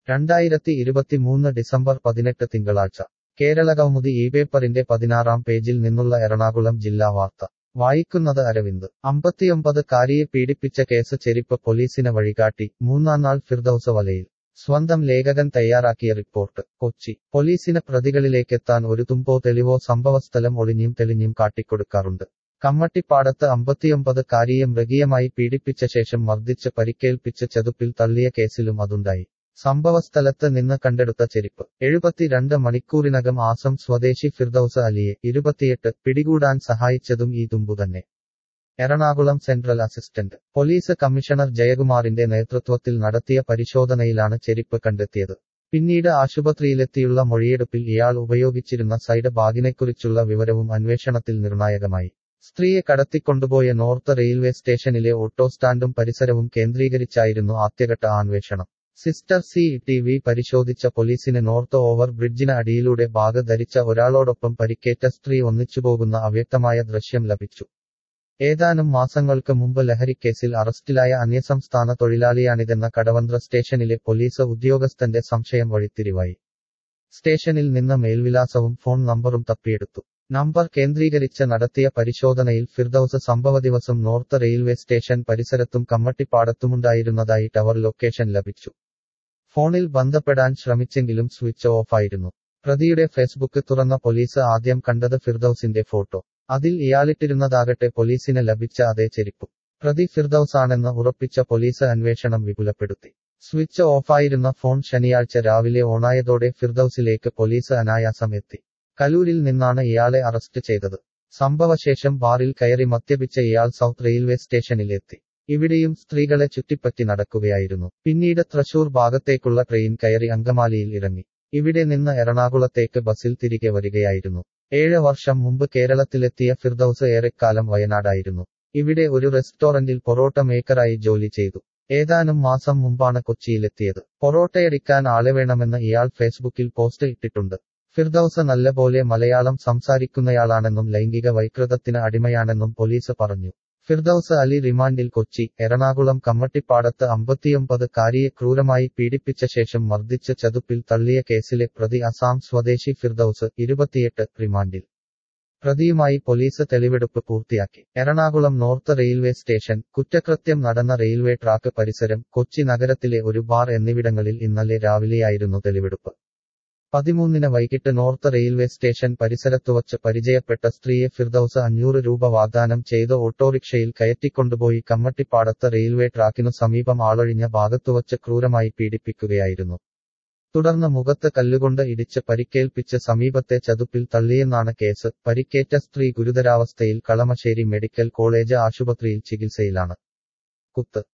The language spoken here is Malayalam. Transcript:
2023 ഡിസംബർ 18 തിങ്കളാഴ്ച കേരളകൗമുദി പേപ്പറിന്റെ 16-ാം പേജിൽ നിന്നുള്ള എറണാകുളം ജില്ലാ വാർത്ത വായിക്കുന്നത് അരവിന്ദ് 59-കാരിയെ പീഡിപ്പിച്ച കേസ് ചെരിപ്പ് പോലീസിന് വഴികാട്ടി മൂന്നാം നാൾ ഫിർദൌസ് വലയിൽ സ്വന്തം ലേഖകൻ തയ്യാറാക്കിയ റിപ്പോർട്ട് കൊച്ചി പോലീസിന് പ്രതികളിലേക്കെത്താൻ ഒരു തുമ്പോ തെളിവോ സംഭവസ്ഥലം ഒളിഞ്ഞും തെളിഞ്ഞും കാട്ടിക്കൊടുക്കാറുണ്ട് കമ്മട്ടിപ്പാടത്ത് 59-കാരിയെ മൃഗീയമായി പീഡിപ്പിച്ച ശേഷം മർദ്ദിച്ച് പരിക്കേൽപ്പിച്ച് ചതുപ്പിൽ തള്ളിയ കേസിലും അതുണ്ടായി സംഭവസ്ഥലത്ത് നിന്ന് കണ്ടെടുത്ത ചെരിപ്പ് 72 മണിക്കൂറിനകം ആസം സ്വദേശി ഫിർദൌസ് അലിയെ 28 പിടികൂടാൻ സഹായിച്ചതും ഈ തുമ്പുതന്നെ Ernakulam central assistant police commissioner ജയകുമാറിന്റെ നേതൃത്വത്തിൽ നടത്തിയ പരിശോധനയിലാണ് ചെരിപ്പ് കണ്ടെത്തിയത് പിന്നീട് ആശുപത്രിയിലെത്തിയുള്ള മൊഴിയെടുപ്പിൽ ഇയാൾ ഉപയോഗിച്ചിരുന്ന സൈഡ് ബാഗിനെക്കുറിച്ചുള്ള വിവരവും അന്വേഷണത്തിൽ നിർണായകമായി സ്ത്രീയെ കടത്തിക്കൊണ്ടുപോയ നോർത്ത് റെയിൽവേ സ്റ്റേഷനിലെ ഓട്ടോ സ്റ്റാൻഡും പരിസരവും കേന്ദ്രീകരിച്ചായിരുന്നു ആദ്യഘട്ട അന്വേഷണം സിസ്റ്റർ CCTV പരിശോധിച്ച പോലീസിന് നോർത്ത് ഓവർ ബ്രിഡ്ജിന് അടിയിലൂടെ ബാഗ് ധരിച്ച ഒരാളോടൊപ്പം പരിക്കേറ്റ സ്ത്രീ ഒന്നിച്ചുപോകുന്ന അവ്യക്തമായ ദൃശ്യം ലഭിച്ചു ഏതാനും മാസങ്ങൾക്ക് മുമ്പ് ലഹരിക്കേസിൽ അറസ്റ്റിലായ അന്യസംസ്ഥാന തൊഴിലാളിയാണിതെന്ന കടവന്ത്ര സ്റ്റേഷനിലെ പോലീസ് ഉദ്യോഗസ്ഥന്റെ സംശയം വഴിത്തിരിവായി സ്റ്റേഷനിൽ നിന്ന് മേൽവിലാസവും ഫോൺ നമ്പറും തപ്പിയെടുത്തു നമ്പർ കേന്ദ്രീകരിച്ച് നടത്തിയ പരിശോധനയിൽ ഫിർദൌസ് സംഭവദിവസം നോർത്ത് റെയിൽവേ സ്റ്റേഷൻ പരിസരത്തും കമ്മട്ടിപ്പാടത്തുമുണ്ടായിരുന്നതായി ടവർ ലൊക്കേഷൻ ലഭിച്ചു ഫോണിൽ ബന്ധപ്പെടാൻ ശ്രമിച്ചെങ്കിലും സ്വിച്ച് ഓഫായിരുന്നു പ്രതിയുടെ ഫേസ്ബുക്ക് തുറന്ന പോലീസ് ആദ്യം കണ്ടത് ഫിർദൌസിന്റെ ഫോട്ടോ അതിൽ ഇയാളിട്ടിരുന്നതാകട്ടെ പോലീസിന് ലഭിച്ച അതേ ചെരിപ്പും പ്രതി ഫിർദൌസാണെന്ന് ഉറപ്പിച്ച പോലീസ് അന്വേഷണം വിപുലപ്പെടുത്തി സ്വിച്ച് ഓഫായിരുന്ന ഫോൺ ശനിയാഴ്ച രാവിലെ ഓണായതോടെ ഫിർദൌസിലേക്ക് പോലീസ് അനായാസം എത്തി കലൂരിൽ നിന്നാണ് ഇയാളെ അറസ്റ്റ് ചെയ്തത് സംഭവശേഷം ബാറിൽ കയറി മദ്യപിച്ച ഇയാൾ സൗത്ത് റെയിൽവേ സ്റ്റേഷനിൽ എത്തി ഇവിടെയും സ്ത്രീകളെ ചുറ്റിപ്പറ്റി നടക്കുകയായിരുന്നു പിന്നീട് തൃശൂർ ഭാഗത്തേക്കുള്ള ട്രെയിൻ കയറി അങ്കമാലിയിൽ ഇറങ്ങി ഇവിടെ നിന്ന് എറണാകുളത്തേക്ക് ബസിൽ തിരികെ വരികയായിരുന്നു 7 വർഷം മുമ്പ് കേരളത്തിലെത്തിയ ഫിർദൌസ് ഏറെക്കാലം വയനാടായിരുന്നു ഇവിടെ ഒരു റെസ്റ്റോറന്റിൽ പൊറോട്ട മേക്കറായി ജോലി ചെയ്തു ഏതാനും മാസം മുമ്പാണ് കൊച്ചിയിലെത്തിയത് പൊറോട്ടയടിക്കാൻ ആളെ വേണമെന്ന് ഇയാൾ ഫേസ്ബുക്കിൽ പോസ്റ്റ് ഇട്ടിട്ടുണ്ട് ഫിർദൌസ് നല്ലപോലെ മലയാളം സംസാരിക്കുന്നയാളാണെന്നും ലൈംഗിക വൈകൃതത്തിന് അടിമയാണെന്നും പോലീസ് പറഞ്ഞു ഫിർദൌസ് അലി റിമാൻഡിൽ കൊച്ചി എറണാകുളം കമ്മട്ടിപ്പാടത്ത് 59-കാരിയെ ക്രൂരമായി പീഡിപ്പിച്ച ശേഷം മർദ്ദിച്ച് ചതുപ്പിൽ തള്ളിയ കേസിലെ പ്രതി അസാം സ്വദേശി ഫിർദൌസ് 28 റിമാൻഡിൽ പ്രതിയുമായി പോലീസ് തെളിവെടുപ്പ് പൂർത്തിയാക്കി എറണാകുളം നോർത്ത് റെയിൽവേ സ്റ്റേഷൻ കുറ്റകൃത്യം നടന്ന റെയിൽവേ ട്രാക്ക് പരിസരം കൊച്ചി നഗരത്തിലെ ഒരു ബാർ എന്നിവിടങ്ങളിൽ ഇന്നലെ രാവിലെയായിരുന്നു തെളിവെടുപ്പ് 13-ന് വൈകിട്ട് നോർത്ത് റെയിൽവേ സ്റ്റേഷൻ പരിസരത്തുവച്ച് പരിചയപ്പെട്ട സ്ത്രീയെ ഫിർദൌസ് 500 രൂപ വാഗ്ദാനം ചെയ്ത് ഓട്ടോറിക്ഷയിൽ കയറ്റിക്കൊണ്ടുപോയി കമ്മട്ടിപ്പാടത്ത് റെയിൽവേ ട്രാക്കിനു സമീപം ആളൊഴിഞ്ഞ ഭാഗത്തുവച്ച് ക്രൂരമായി പീഡിപ്പിക്കുകയായിരുന്നു തുടർന്ന് മുഖത്ത് കല്ലുകൊണ്ട് ഇടിച്ച് പരിക്കേൽപ്പിച്ച് സമീപത്തെ ചതുപ്പിൽ തള്ളിയെന്നാണ് കേസ് പരിക്കേറ്റ സ്ത്രീ ഗുരുതരാവസ്ഥയിൽ കളമശ്ശേരി മെഡിക്കൽ കോളേജ് ആശുപത്രിയിൽ ചികിത്സയിലാണ് കുത്ത്